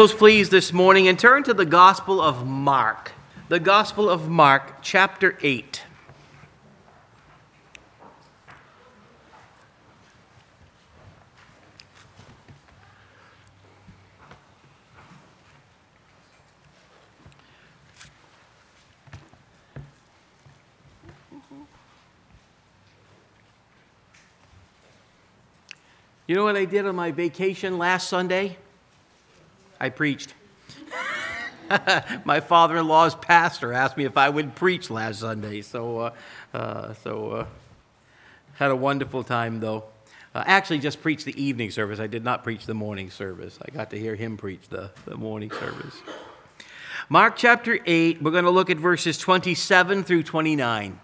Bibles, please, this morning, and turn to the Gospel of Mark. The Gospel of Mark, chapter 8. You know what I did on my vacation last Sunday? I preached. My father-in-law's pastor asked me if I would preach last Sunday, so had a wonderful time, though. Actually, just preached the evening service. I did not preach the morning service. I got to hear him preach the morning service. Mark chapter 8, we're going to look at verses 27 through 29.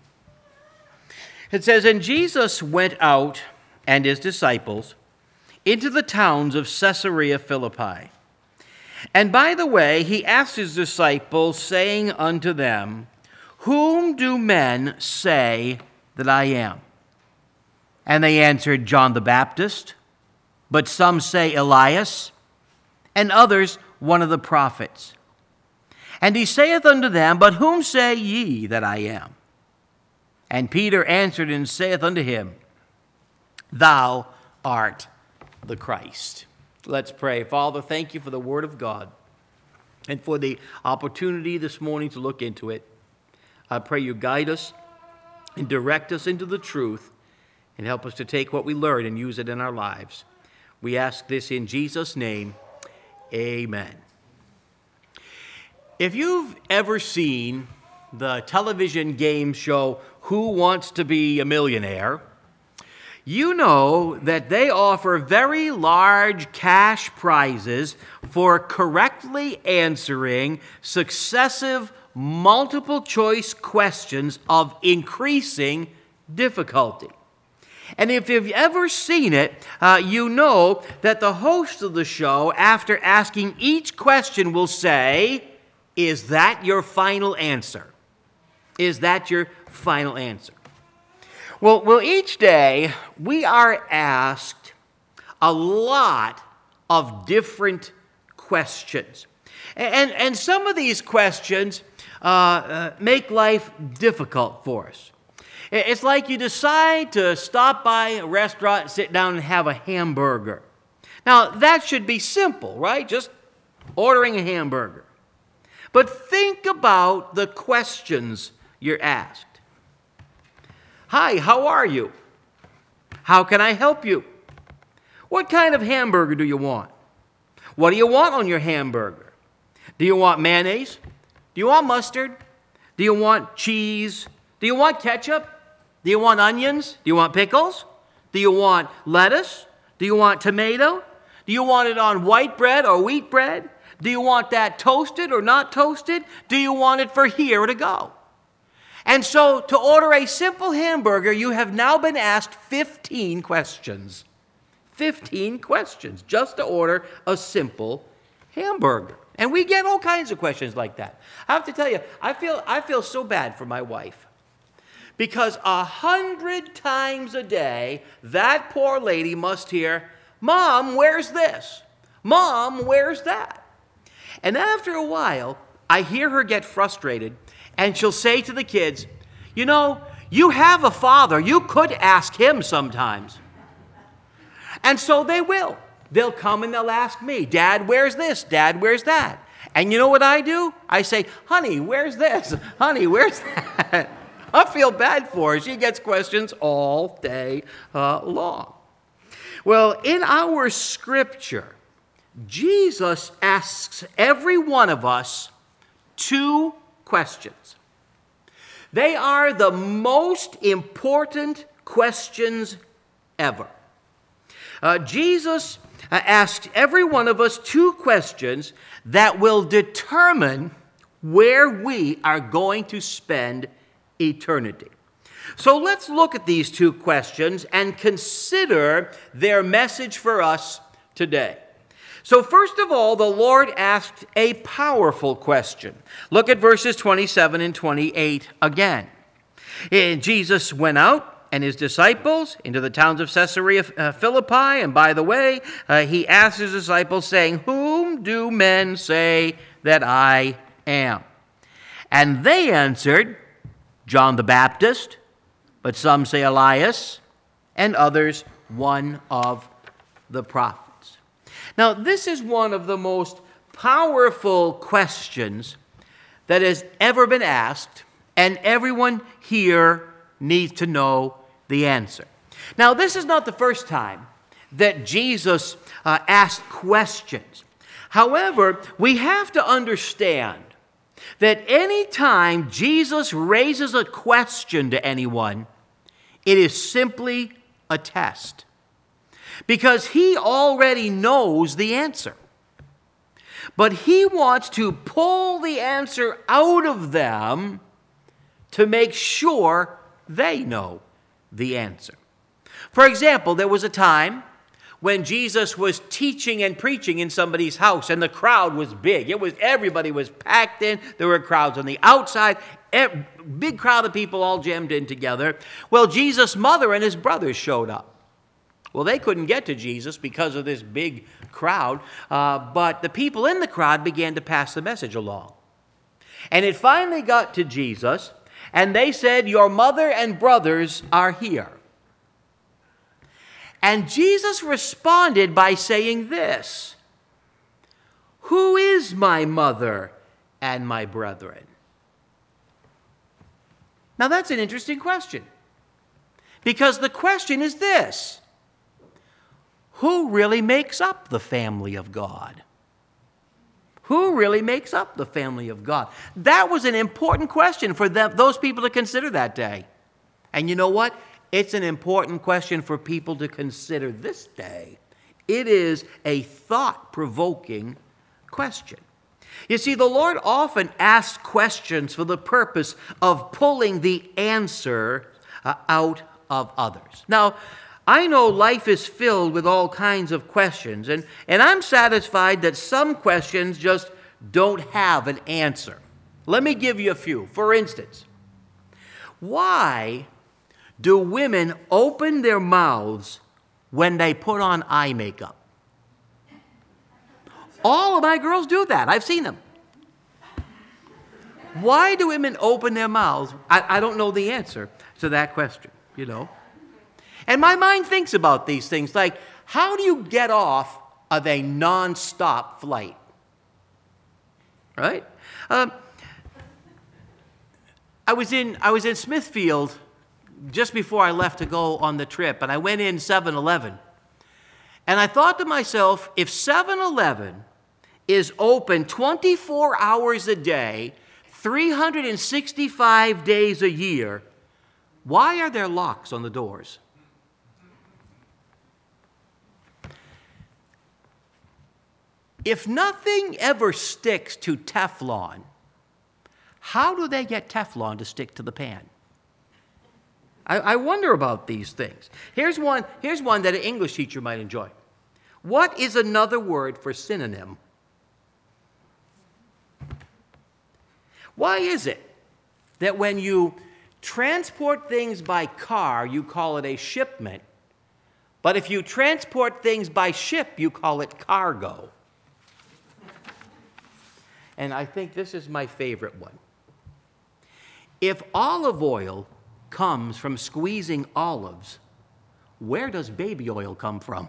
It says, "And Jesus went out, and his disciples, into the towns of Caesarea Philippi. And by the way, he asked his disciples, saying unto them, Whom do men say that I am? And they answered, John the Baptist, but some say Elias, and others one of the prophets. And he saith unto them, But whom say ye that I am? And Peter answered and saith unto him, Thou art the Christ." Let's pray. Father, thank you for the word of God and for the opportunity this morning to look into it. I pray you guide us and direct us into the truth and help us to take what we learn and use it in our lives. We ask this in Jesus' name. Amen. If you've ever seen the television game show Who Wants to Be a Millionaire, you know that they offer very large cash prizes for correctly answering successive multiple-choice questions of increasing difficulty. And if you've ever seen it, you know that the host of the show, after asking each question, will say, "Is that your final answer? Is that your final answer?" Well, each day we are asked a lot of different questions. And some of these questions make life difficult for us. It's like you decide to stop by a restaurant and sit down and have a hamburger. Now, that should be simple, right? Just ordering a hamburger. But think about the questions you're asked. Hi, how are you? How can I help you? What kind of hamburger do you want? What do you want on your hamburger? Do you want mayonnaise? Do you want mustard? Do you want cheese? Do you want ketchup? Do you want onions? Do you want pickles? Do you want lettuce? Do you want tomato? Do you want it on white bread or wheat bread? Do you want that toasted or not toasted? Do you want it for here to go? And so, to order a simple hamburger, you have now been asked 15 questions. 15 questions just to order a simple hamburger. And we get all kinds of questions like that. I have to tell you, I feel so bad for my wife. Because 100 times a day, that poor lady must hear, "Mom, where's this? Mom, where's that?" And after a while, I hear her get frustrated. And she'll say to the kids, "You know, you have a father. You could ask him sometimes." And so they will. They'll come and they'll ask me, "Dad, where's this? Dad, where's that?" And you know what I do? I say, "Honey, where's this? Honey, where's that?" I feel bad for her. She gets questions all day long. Well, in our scripture, Jesus asks every one of us two questions. They are the most important questions ever. Jesus asked every one of us two questions that will determine where we are going to spend eternity. So let's look at these two questions and consider their message for us today. So first of all, the Lord asked a powerful question. Look at verses 27 and 28 again. Jesus went out, and his disciples into the towns of Caesarea Philippi. And by the way, he asked his disciples, saying, "Whom do men say that I am?" And they answered, "John the Baptist, but some say Elias, and others one of the prophets." Now, this is one of the most powerful questions that has ever been asked, and everyone here needs to know the answer. Now, this is not the first time that Jesus asked questions. However, we have to understand that any time Jesus raises a question to anyone, it is simply a test, because he already knows the answer. But he wants to pull the answer out of them to make sure they know the answer. For example, there was a time when Jesus was teaching and preaching in somebody's house, and the crowd was big. Everybody was packed in. There were crowds on the outside, big crowd of people all jammed in together. Well, Jesus' mother and his brothers showed up. Well, they couldn't get to Jesus because of this big crowd, but the people in the crowd began to pass the message along. And it finally got to Jesus, and they said, "Your mother and brothers are here." And Jesus responded by saying this, "Who is my mother and my brethren?" Now that's an interesting question, because the question is this: who really makes up the family of God? Who really makes up the family of God? That was an important question for those people to consider that day. And you know what? It's an important question for people to consider this day. It is a thought-provoking question. You see, the Lord often asks questions for the purpose of pulling the answer out of others. Now, I know life is filled with all kinds of questions, and I'm satisfied that some questions just don't have an answer. Let me give you a few. For instance, why do women open their mouths when they put on eye makeup? All of my girls do that. I've seen them. Why do women open their mouths? I don't know the answer to that question, you know. And my mind thinks about these things, like, how do you get off of a non-stop flight? Right? I was in Smithfield just before I left to go on the trip, and I went in 7-Eleven. And I thought to myself, if 7-Eleven is open 24 hours a day, 365 days a year, why are there locks on the doors? If nothing ever sticks to Teflon, how do they get Teflon to stick to the pan? I wonder about these things. Here's one that an English teacher might enjoy. What is another word for synonym? Why is it that when you transport things by car, you call it a shipment, but if you transport things by ship, you call it cargo? And I think this is my favorite one. If olive oil comes from squeezing olives, where does baby oil come from?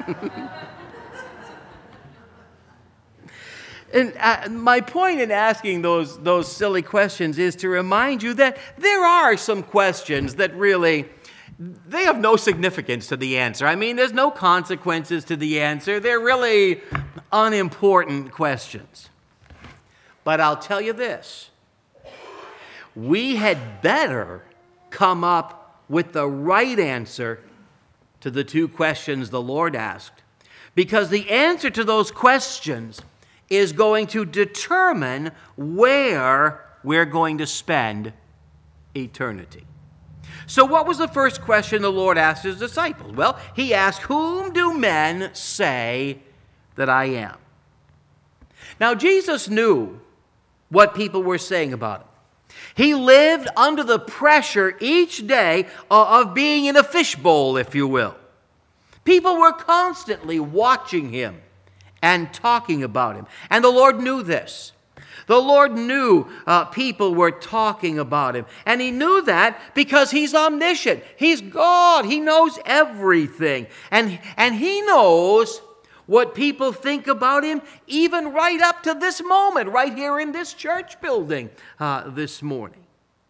And my point in asking those silly questions is to remind you that there are some questions that really, they have no significance to the answer. I mean, there's no consequences to the answer. They're really unimportant questions. But I'll tell you this, we had better come up with the right answer to the two questions the Lord asked, because the answer to those questions is going to determine where we're going to spend eternity. So what was the first question the Lord asked his disciples? Well, he asked, "Whom do men say that I am?" Now, Jesus knew what people were saying about him. He lived under the pressure each day of being in a fishbowl, if you will. People were constantly watching him and talking about him. And the Lord knew this. The Lord knew people were talking about him. And he knew that because he's omniscient. He's God. He knows everything. And he knows what people think about him even right up to this moment, right here in this church building this morning.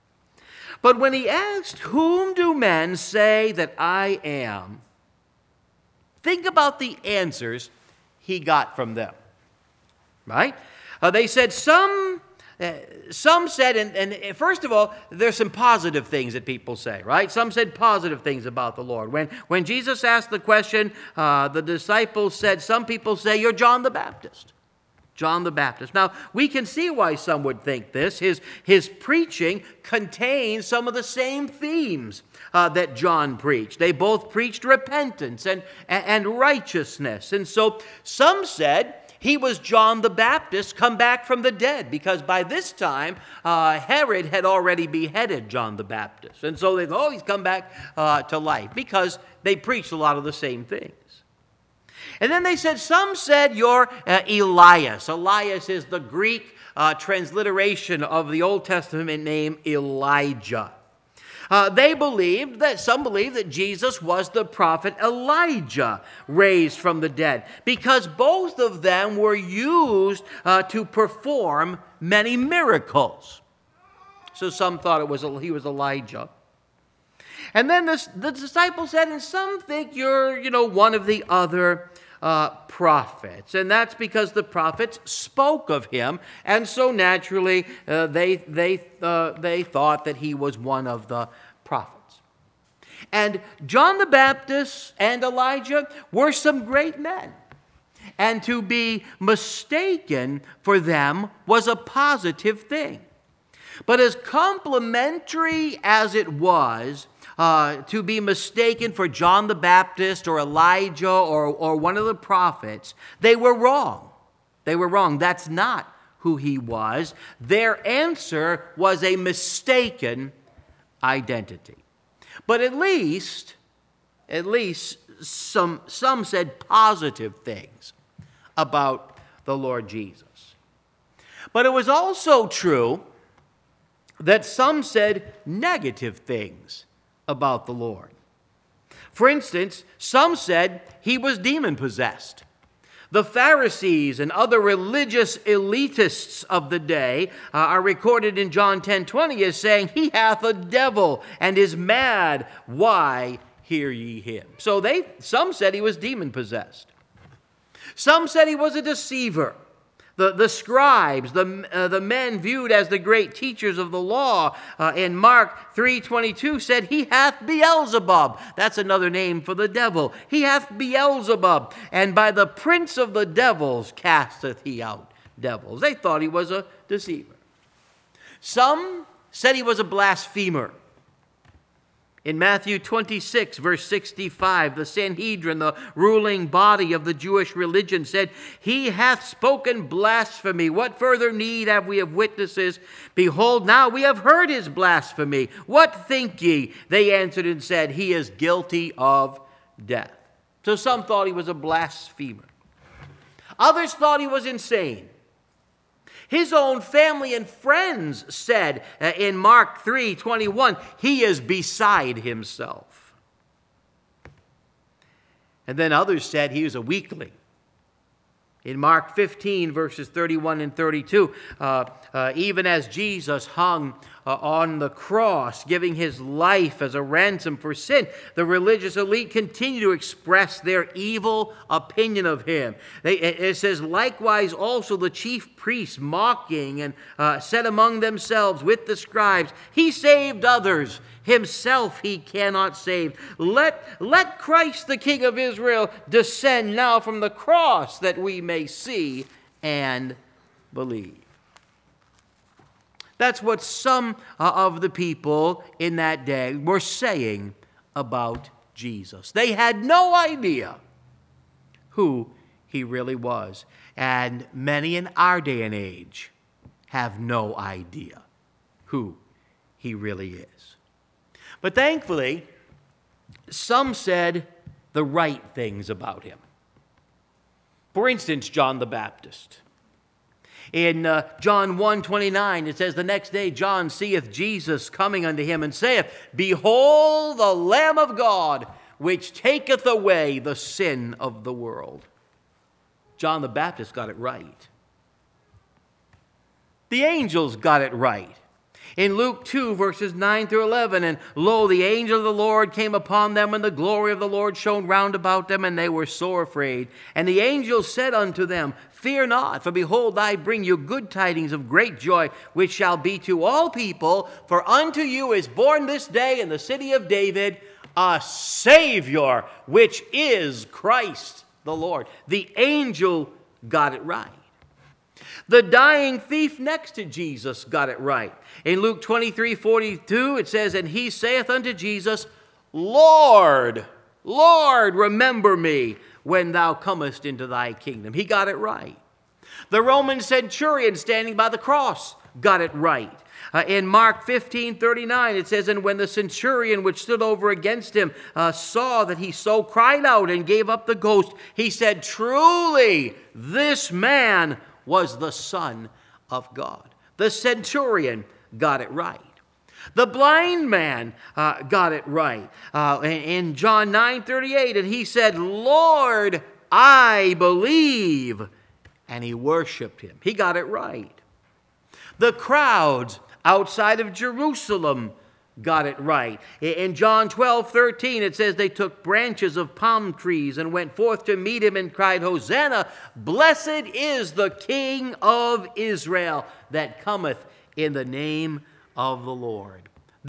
But when he asked, "Whom do men say that I am?" think about the answers he got from them, right? They said some said, and first of all, there's some positive things that people say, right? Some said positive things about the Lord. When Jesus asked the question, the disciples said, some people say, "You're John the Baptist." John the Baptist. Now, we can see why some would think this. His preaching contains some of the same themes that John preached. They both preached repentance and righteousness. And so some said he was John the Baptist come back from the dead, because by this time Herod had already beheaded John the Baptist. And so they thought, he's come back to life, because they preached a lot of the same things. And then they said, some said, "You're Elias." Elias is the Greek transliteration of the Old Testament name Elijah. Some believed that Jesus was the prophet Elijah raised from the dead, because both of them were used to perform many miracles. So some thought he was Elijah. And then the disciples said, and some think you're, one of the other prophets. And that's because the prophets spoke of him, and so naturally they thought that he was one of the prophets. And John the Baptist and Elijah were some great men, and to be mistaken for them was a positive thing. But as complimentary as it was to be mistaken for John the Baptist or Elijah or one of the prophets, they were wrong. They were wrong. That's not who he was. Their answer was a mistaken identity. But at least some said positive things about the Lord Jesus. But it was also true that some said negative things about the Lord. For instance, some said he was demon-possessed. The Pharisees and other religious elitists of the day are recorded in John 10:20 as saying, "He hath a devil and is mad. Why hear ye him?" So some said he was demon-possessed. Some said he was a deceiver. The scribes, the men viewed as the great teachers of the law in Mark 3:22 said, "He hath Beelzebub." That's another name for the devil. "He hath Beelzebub, and by the prince of the devils casteth he out devils." They thought he was a deceiver. Some said he was a blasphemer. In Matthew 26, verse 65, the Sanhedrin, the ruling body of the Jewish religion, said, "He hath spoken blasphemy. What further need have we of witnesses? Behold, now we have heard his blasphemy. What think ye?" They answered and said, "He is guilty of death." So some thought he was a blasphemer. Others thought he was insane. His own family and friends said in Mark 3:21, "He is beside himself." And then others said he was a weakling. In Mark 15, verses 31 and 32, even as Jesus hung on the cross, giving his life as a ransom for sin, the religious elite continue to express their evil opinion of him. It says, "Likewise also the chief priests, mocking, and said among themselves with the scribes, He saved others, himself he cannot save. Let Christ the King of Israel descend now from the cross, that we may see and believe." That's what some of the people in that day were saying about Jesus. They had no idea who he really was. And many in our day and age have no idea who he really is. But thankfully, some said the right things about him. For instance, John the Baptist. In John 1:29, it says, "The next day John seeth Jesus coming unto him, and saith, Behold the Lamb of God, which taketh away the sin of the world." John the Baptist got it right. The angels got it right. In Luke 2, verses 9 through 11, "And lo, the angel of the Lord came upon them, and the glory of the Lord shone round about them, and they were sore afraid. And the angel said unto them, Fear not, for behold, I bring you good tidings of great joy, which shall be to all people. For unto you is born this day in the city of David a Savior, which is Christ the Lord." The angel got it right. The dying thief next to Jesus got it right. In Luke 23:42, it says, "And he saith unto Jesus, Lord, Lord, remember me when thou comest into thy kingdom." He got it right. The Roman centurion standing by the cross got it right. In Mark 15:39, it says, "And when the centurion which stood over against him saw that he so cried out and gave up the ghost, he said, Truly, this man was the Son of God." The centurion got it right. The blind man got it right. In John 9:38, and he said, "Lord, I believe." And he worshiped him. He got it right. The crowds outside of Jerusalem got it right. In John 12:13, it says, "They took branches of palm trees and went forth to meet him and cried, Hosanna, blessed is the King of Israel that cometh in the name of the Lord."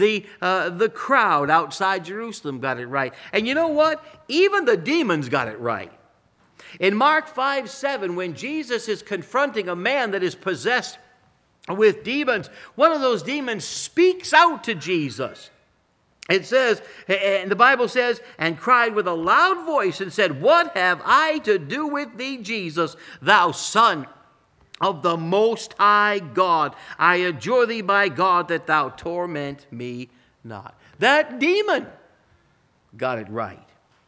The crowd outside Jerusalem got it right. And you know what? Even the demons got it right. In Mark 5:7, when Jesus is confronting a man that is possessed with demons, one of those demons speaks out to Jesus. It says, and the Bible says, "And cried with a loud voice and said, What have I to do with thee, Jesus, thou Son of the Most High God? I adjure thee by God that thou torment me not." That demon got it right.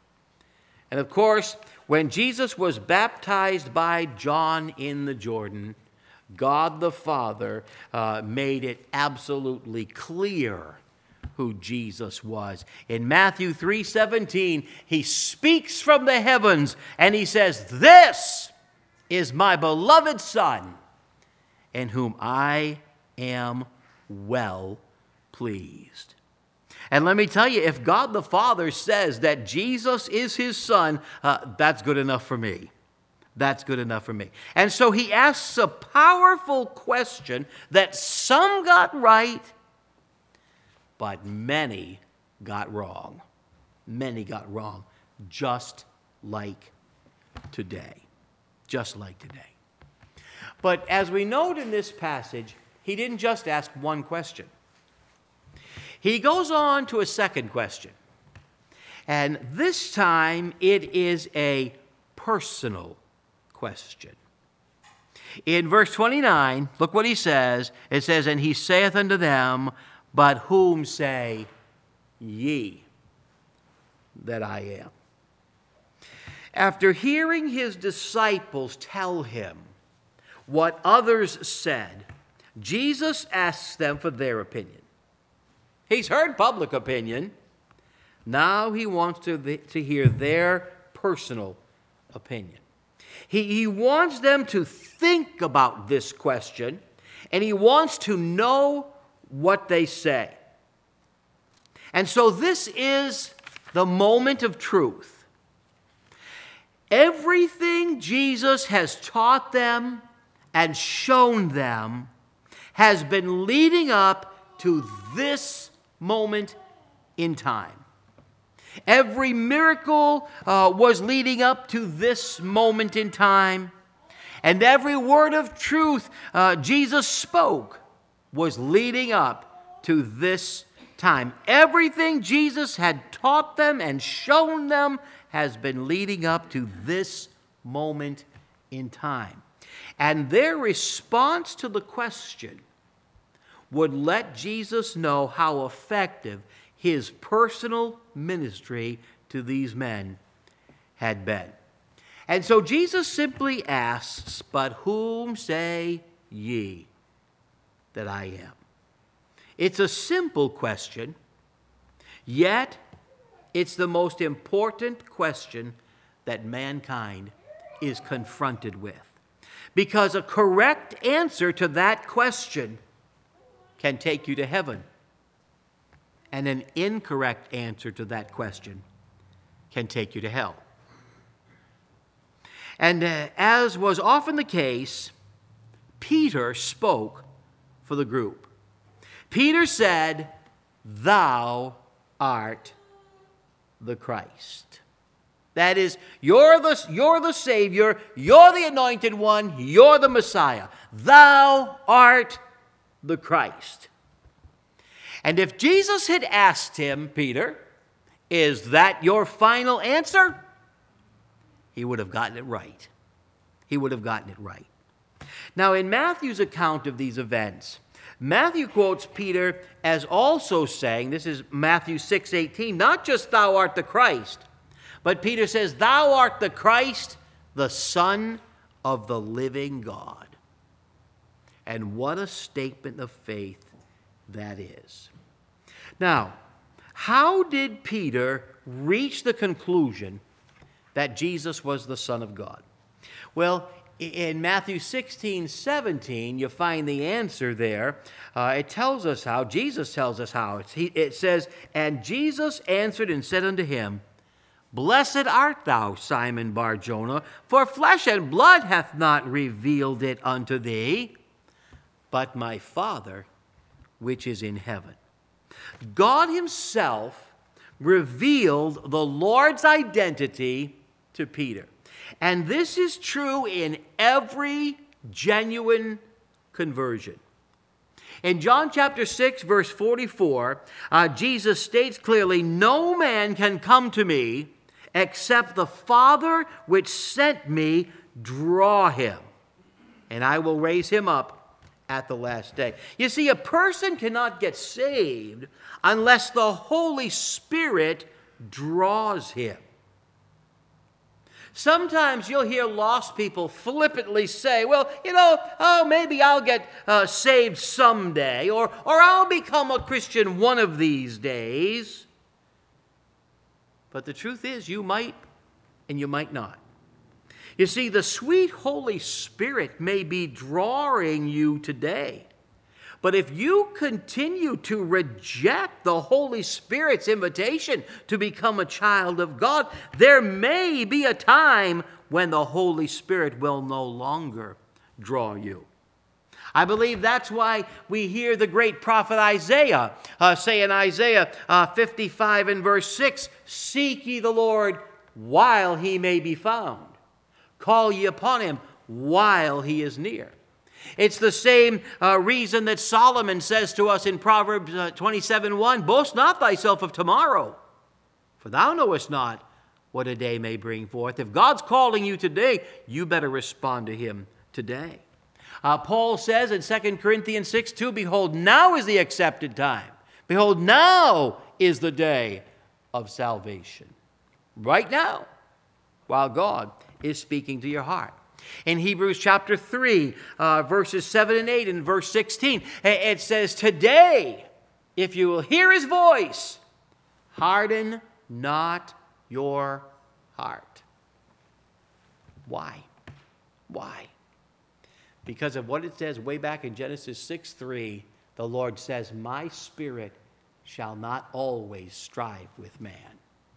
And of course, when Jesus was baptized by John in the Jordan, God the Father made it absolutely clear who Jesus was. In Matthew 3:17, he speaks from the heavens and he says, "This is my beloved Son, in whom I am well pleased." And let me tell you, if God the Father says that Jesus is his Son, that's good enough for me. That's good enough for me. And so he asks a powerful question that some got right, but many got wrong. Many got wrong, just like today. Just like today. But as we note in this passage, he didn't just ask one question. He goes on to a second question. And this time it is a personal question. In verse 29, look what he says. It says, "And he saith unto them, But whom say ye that I am?" After hearing his disciples tell him what others said, Jesus asks them for their opinion. He's heard public opinion. Now he wants to hear their personal opinion. He wants them to think about this question, and he wants to know what they say. And so this is the moment of truth. Everything Jesus has taught them and shown them has been leading up to this moment in time. Every miracle was leading up to this moment in time. And every word of truth Jesus spoke was leading up to this time. Everything Jesus had taught them and shown them has been leading up to this moment in time. And their response to the question would let Jesus know how effective his personal ministry to these men had been. And so Jesus simply asks, "But whom say ye that I am?" It's a simple question, yet it's the most important question that mankind is confronted with. Because a correct answer to that question can take you to heaven, and an incorrect answer to that question can take you to hell. And as was often the case, Peter spoke for the group. Peter said, "Thou art the Christ." That is, you're the Savior, you're the Anointed One, you're the Messiah. Thou art the Christ. And if Jesus had asked him, "Peter, is that your final answer?" he would have gotten it right. He would have gotten it right. Now, in Matthew's account of these events, Matthew quotes Peter as also saying, this is Matthew 6:18, not just "Thou art the Christ," but Peter says, "Thou art the Christ, the Son of the living God." And what a statement of faith that is. Now, how did Peter reach the conclusion that Jesus was the Son of God? Well, in Matthew 16:17, you find the answer there. It tells us how. Jesus tells us how. It says, "And Jesus answered and said unto him, Blessed art thou, Simon Bar-Jonah, for flesh and blood hath not revealed it unto thee, but my Father which is in heaven." God himself revealed the Lord's identity to Peter. And this is true in every genuine conversion. In John chapter 6, verse 44, Jesus states clearly, "No man can come to me except the Father which sent me draw him, and I will raise him up at the last day." You see, a person cannot get saved unless the Holy Spirit draws him. Sometimes you'll hear lost people flippantly say, "Well, maybe I'll get saved someday, or I'll become a Christian one of these days." But the truth is, you might and you might not. You see, the sweet Holy Spirit may be drawing you today. But if you continue to reject the Holy Spirit's invitation to become a child of God, there may be a time when the Holy Spirit will no longer draw you. I believe that's why we hear the great prophet Isaiah say in Isaiah 55 and verse 6, "Seek ye the Lord while he may be found. Call ye upon him while he is near." It's the same reason that Solomon says to us in Proverbs 27:1, "Boast not thyself of tomorrow, for thou knowest not what a day may bring forth." If God's calling you today, you better respond to him today. Paul says in 2 Corinthians 6:2, "Behold, now is the accepted time. Behold, now is the day of salvation." Right now, while God is speaking to your heart. In Hebrews chapter 3, verses 7 and 8 and verse 16, it says, "Today, if you will hear his voice, harden not your heart." Why? Why? Because of what it says way back in Genesis 6:3, the Lord says, "My spirit shall not always strive with man."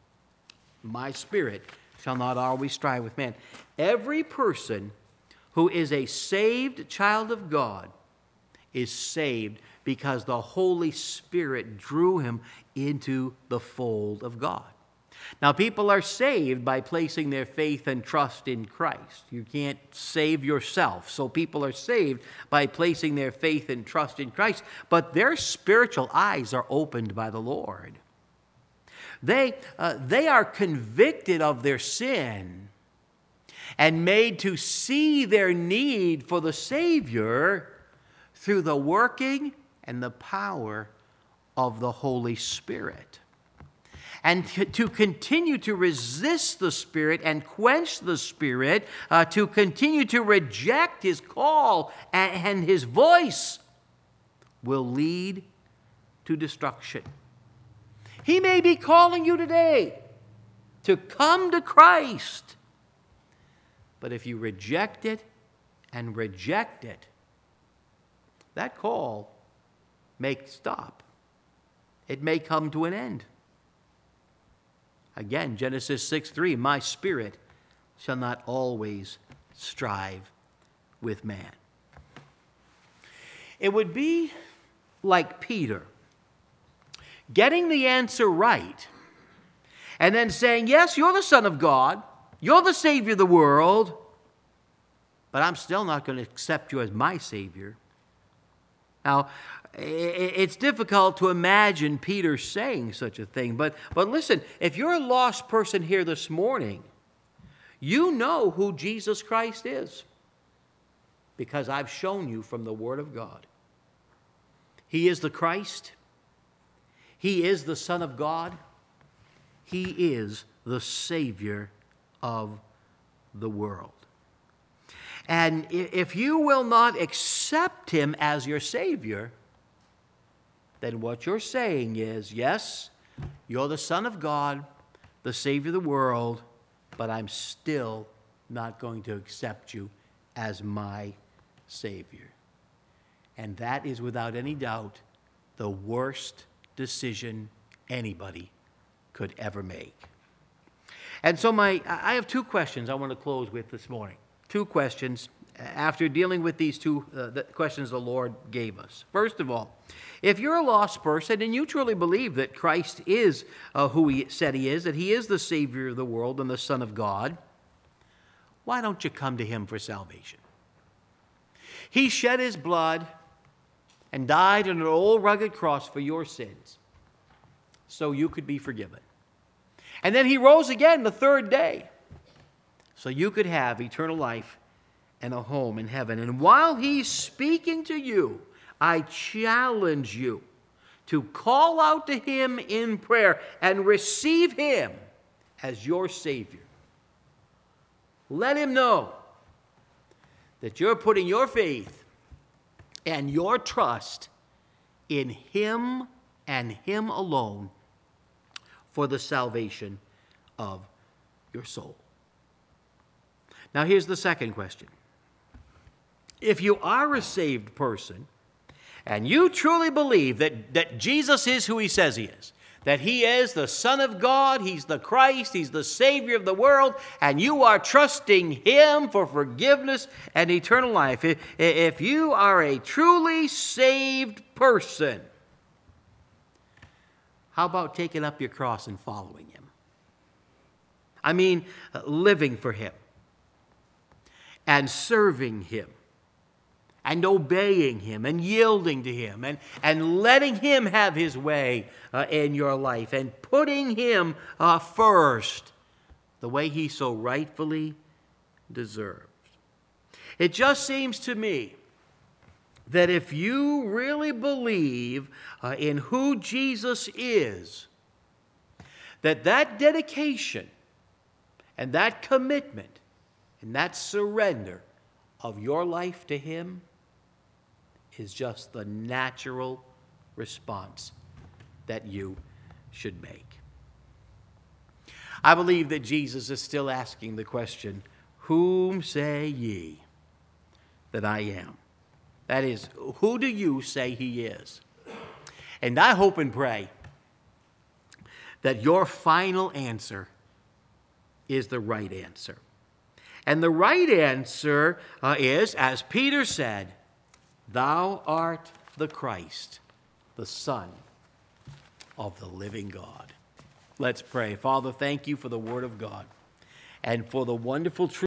My spirit shall not always strive with man. Every person who is a saved child of God is saved because the Holy Spirit drew him into the fold of God. Now, people are saved by placing their faith and trust in Christ. You can't save yourself. So people are saved by placing their faith and trust in Christ. But their spiritual eyes are opened by the Lord. They are convicted of their sin and made to see their need for the Savior through the working and the power of the Holy Spirit. And to continue to resist the Spirit and quench the Spirit, to continue to reject His call and His voice, will lead to destruction. He may be calling you today to come to Christ, but if you reject it and reject it, that call may stop. It may come to an end. Again, Genesis 6:3, my spirit shall not always strive with man. It would be like Peter getting the answer right and then saying, yes, you're the Son of God, you're the Savior of the world, but I'm still not going to accept you as my Savior. Now, it's difficult to imagine Peter saying such a thing, but listen, if you're a lost person here this morning, you know who Jesus Christ is, because I've shown you from the Word of God. He is the Christ. He is the Son of God. He is the Savior of the world. And if you will not accept Him as your Savior, then what you're saying is, yes, you're the Son of God, the Savior of the world, but I'm still not going to accept you as my Savior. And that is without any doubt the worst decision anybody could ever make. And so I have two questions I want to close with this morning. Two questions after dealing with these two the questions the Lord gave us. First of all, if you're a lost person and you truly believe that Christ is who He said He is, that He is the Savior of the world and the Son of God, why don't you come to Him for salvation? He shed His blood and died on an old rugged cross for your sins so you could be forgiven. And then He rose again the third day so you could have eternal life and a home in heaven. And while He's speaking to you, I challenge you to call out to Him in prayer and receive Him as your Savior. Let Him know that you're putting your faith and your trust in Him and Him alone for the salvation of your soul. Now, here's the second question. If you are a saved person and you truly believe that Jesus is who He says He is, that He is the Son of God, He's the Christ, He's the Savior of the world, and you are trusting Him for forgiveness and eternal life, if you are a truly saved person, how about taking up your cross and following Him? I mean, living for Him and serving Him and obeying Him and yielding to Him and letting Him have His way in your life and putting Him first the way He so rightfully deserves. It just seems to me that if you really believe in who Jesus is, that dedication and that commitment and that surrender of your life to Him is just the natural response that you should make. I believe that Jesus is still asking the question, whom say ye that I am? That is, who do you say He is? And I hope and pray that your final answer is the right answer. And the right answer is, as Peter said, Thou art the Christ, the Son of the living God. Let's pray. Father, thank You for the Word of God and for the wonderful truth